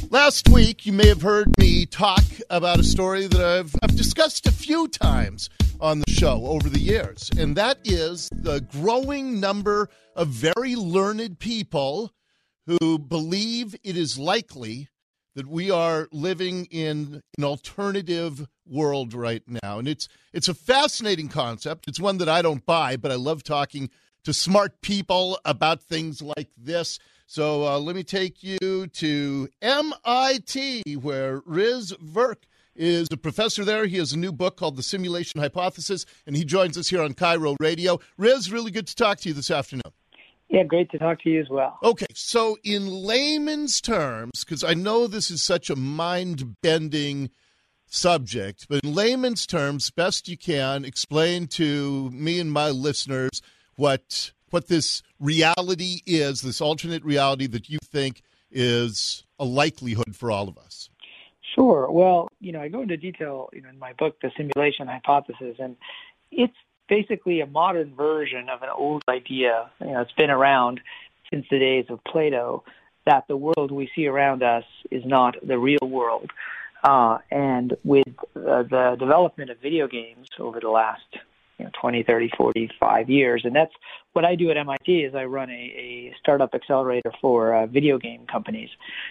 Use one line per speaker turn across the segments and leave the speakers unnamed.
Last week, you may have heard me talk about a story that I've discussed a few times on the show over the years, and that is the growing number of very learned people who believe it is likely that we are living in an alternative world right now. And it's a fascinating concept. It's one that I don't buy, but I love talking to smart people about things like this. So let me take you to MIT, where Riz Virk is a professor there. He has a new book called The Simulation Hypothesis, and he joins us here on Cairo Radio. Riz, really good to talk to you this afternoon.
Yeah, great to talk to you as well.
Okay, so in layman's terms, because I know this is such a mind-bending subject, but in layman's terms, best you can, explain to me and my listeners what this reality is, this alternate reality that you think is a likelihood for all of us.
Sure. Well, I go into detail in my book, The Simulation Hypothesis, and it's basically a modern version of an old idea. It's been around since the days of Plato, that the world we see around us is not the real world. And with the development of video games over the last 20, 30, 45 years. And that's what I do at MIT is I run a startup accelerator for video game companies.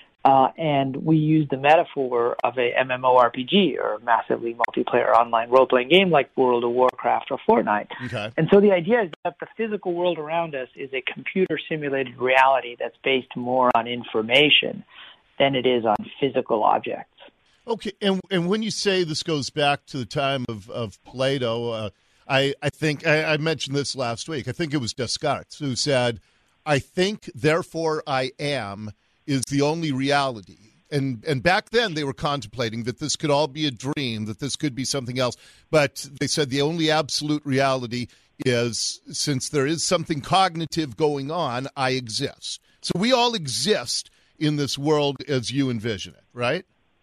And we use the metaphor of a MMORPG, or massively multiplayer online role-playing game like World of Warcraft or Fortnite.
Okay.
And so the idea is that the physical world around us is a computer-simulated reality that's based more on information than it is on physical objects.
Okay, and when you say this goes back to the time of Plato, I think I mentioned this last week. I think it was Descartes who said, "I think, therefore I am," is the only reality. And back then they were contemplating that this could all be a dream, that this could be something else. But they said the only absolute reality is, since there is something cognitive going on, I exist. So we all exist in this world as you envision it, right?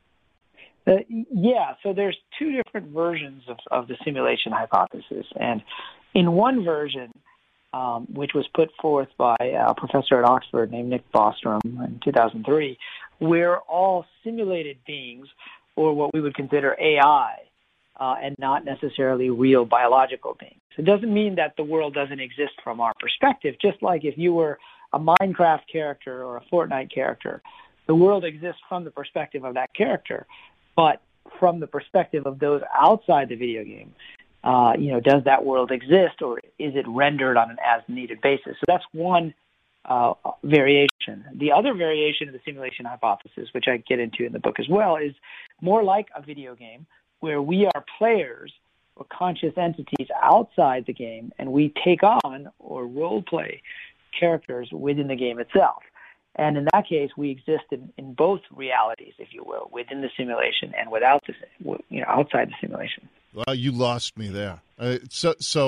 Yeah, so there's two different versions of the simulation hypothesis. And in one version, which was put forth by a professor at Oxford named Nick Bostrom in 2003, we're all simulated beings, or what we would consider AI, and not necessarily real biological beings. It doesn't mean that the world doesn't exist from our perspective, just like if you were a Minecraft character or a Fortnite character, the world exists from the perspective of that character. But from the perspective of those outside the video game, does that world exist, or is it rendered on an as-needed basis? So that's one variation. The other variation of the simulation hypothesis, which I get into in the book as well, is more like a video game where we are players or conscious entities outside the game, and we take on or role-play characters within the game itself. And in that case, we exist in both realities, if you will, within the simulation and without outside the simulation.
Well, you lost me there. So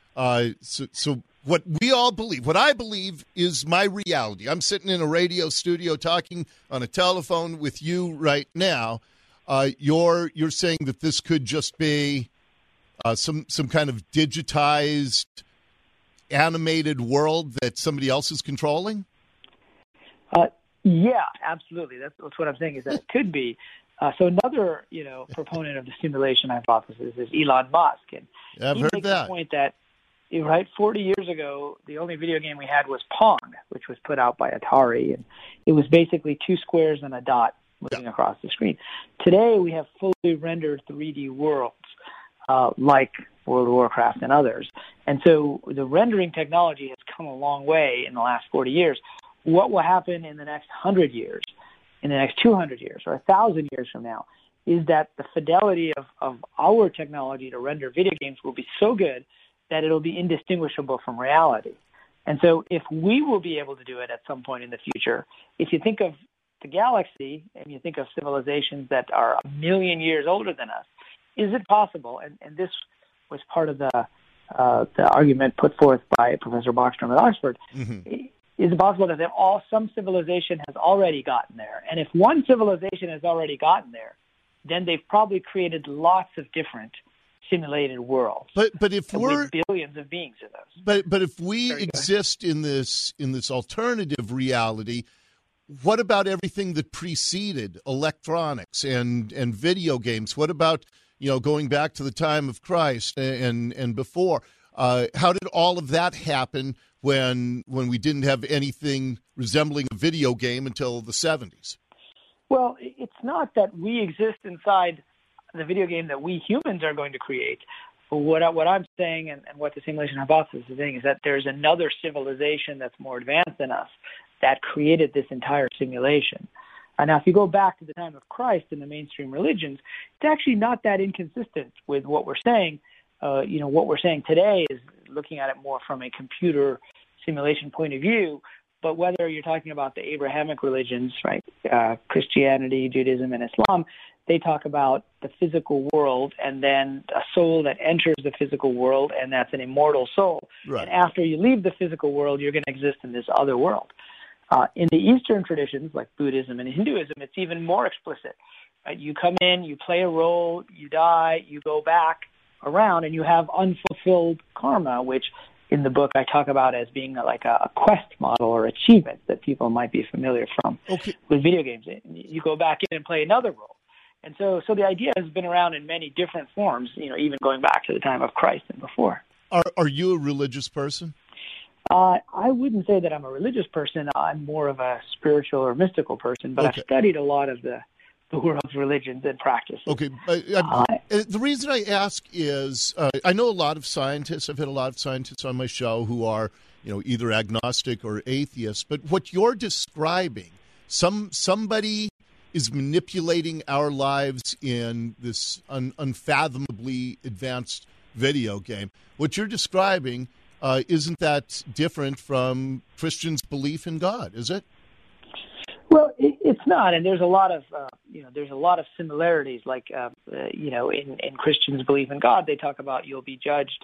what we all believe, what I believe is my reality. I'm sitting in a radio studio talking on a telephone with you right now. You're saying that this could just be some kind of digitized, animated world that somebody else is controlling?
Yeah, absolutely. That's what I'm saying is that it could be. So another, proponent of the simulation hypothesis is Elon Musk. And
I've
he
heard
makes
that.
the point that, 40 years ago, the only video game we had was Pong, which was put out by Atari. And it was basically two squares and a dot moving across the screen. Today, we have fully rendered 3D worlds, like World of Warcraft and others. And so the rendering technology has come a long way in the last 40 years. What will happen in the next 100 years, in the next 200 years, or 1,000 years from now, is that the fidelity of our technology to render video games will be so good that it'll be indistinguishable from reality. And so if we will be able to do it at some point in the future, if you think of the galaxy and you think of civilizations that are 1 million years older than us, is it possible, and this was part of the argument put forth by Professor Bostrom at Oxford, is it possible that some civilization has already gotten there? And if one civilization has already gotten there, then they've probably created lots of different simulated worlds.
But if we're
with billions of beings in those.
But if we exist in this alternative reality, what about everything that preceded electronics and video games? What about, going back to the time of Christ and before? How did all of that happen when we didn't have anything resembling a video game until the 70s?
Well, it's not that we exist inside the video game that we humans are going to create. What I'm saying and what the simulation hypothesis is saying is that there's another civilization that's more advanced than us that created this entire simulation. Now, if you go back to the time of Christ in the mainstream religions, it's actually not that inconsistent with what we're saying. What we're saying today is looking at it more from a computer simulation point of view. But whether you're talking about the Abrahamic religions, right, Christianity, Judaism, and Islam, they talk about the physical world and then a soul that enters the physical world, and that's an immortal soul. Right. And after you leave the physical world, you're going to exist in this other world. In the Eastern traditions, like Buddhism and Hinduism, it's even more explicit. Right? You come in, you play a role, you die, you go back around, and you have unfulfilled karma, which in the book I talk about as being like a quest model or achievement that people might be familiar from with video games. You go back in and play another role. And so the idea has been around in many different forms, even going back to the time of Christ and before.
Are you a religious person?
I wouldn't say that I'm a religious person. I'm more of a spiritual or mystical person, but I've studied a lot of the world's religions and practices.
Okay. The reason I ask is I know a lot of scientists. I've had a lot of scientists on my show who are, either agnostic or atheists. But what you're describing, somebody is manipulating our lives in this unfathomably advanced video game. What you're describing, isn't that different from Christians' belief in God, is it?
Well, it's not, and there's a lot of similarities. Like in Christians' belief in God, they talk about you'll be judged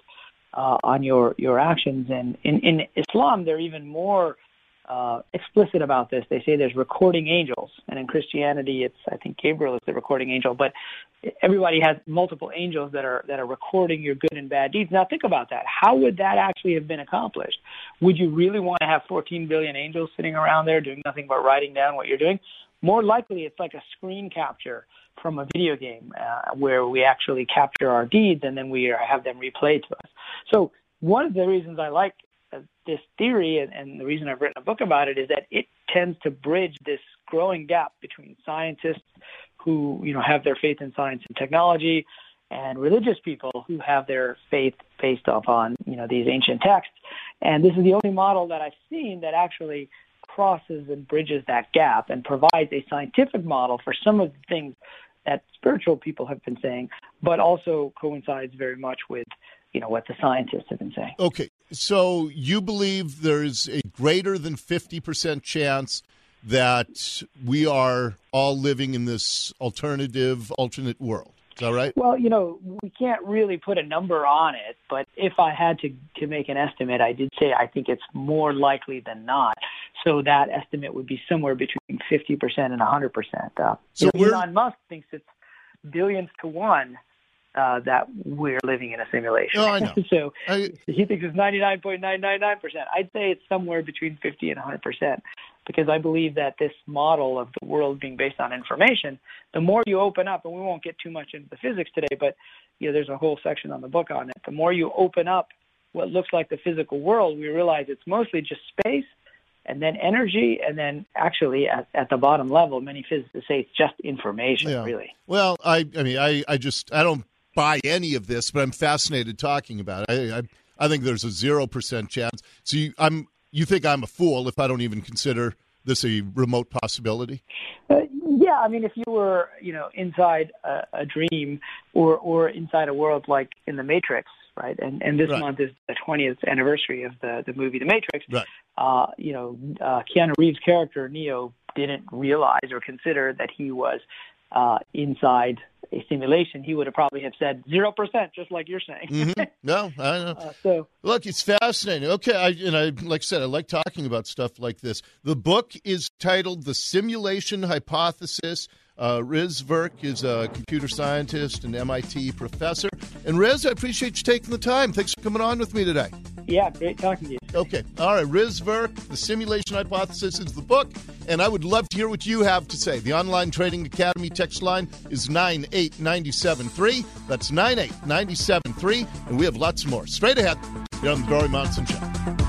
on your actions, and in Islam, they're even more explicit about this. They say there's recording angels, and in Christianity, I think Gabriel is the recording angel, but everybody has multiple angels that are recording your good and bad deeds. Now think about that. How would that actually have been accomplished? Would you really want to have 14 billion angels sitting around there doing nothing but writing down what you're doing? More likely, it's like a screen capture from a video game where we actually capture our deeds and then we have them replayed to us. So one of the reasons I like this theory and the reason I've written a book about it is that it tends to bridge this growing gap between scientists who, have their faith in science and technology and religious people who have their faith based upon, these ancient texts. And this is the only model that I've seen that actually crosses and bridges that gap and provides a scientific model for some of the things that spiritual people have been saying, but also coincides very much with, what the scientists have been saying.
Okay, so you believe there's a greater than 50% chance that we are all living in this alternate world. Is that right?
Well, we can't really put a number on it, but if I had to make an estimate, I did say I think it's more likely than not. So that estimate would be somewhere between 50% and 100%. So Elon Musk thinks it's billions to one that we're living in a simulation.
Oh, I know.
So he thinks it's 99.999%. I'd say it's somewhere between 50 and 100%. Because I believe that this model of the world being based on information, the more you open up, and we won't get too much into the physics today, but there's a whole section on the book on it. The more you open up what looks like the physical world, we realize it's mostly just space and then energy, and then actually at the bottom level, many physicists say it's just information, really. Well,
I don't buy any of this, but I'm fascinated talking about it. I think there's a 0% chance. So you think I'm a fool if I don't even consider this a remote possibility?
Yeah, I mean, if you were, inside a dream or inside a world like in The Matrix, right? And this month is the 20th anniversary of the movie The Matrix.
Right.
Keanu Reeves' character, Neo, didn't realize or consider that he was inside a simulation. He would have probably have said 0%, just like you're saying.
Mm-hmm. No, I know. Look, it's fascinating. Okay, I like I said, I like talking about stuff like this. The book is titled "The Simulation Hypothesis." Riz Verk is a computer scientist and MIT professor. And Riz, I appreciate you taking the time. Thanks for coming on with me today.
Yeah, great talking to you.
Okay. All right. Riz Virk, The Simulation Hypothesis is the book, and I would love to hear what you have to say. The Online Trading Academy text line is 98973. That's 98973, and we have lots more. Straight ahead here on the Dory Monson Show.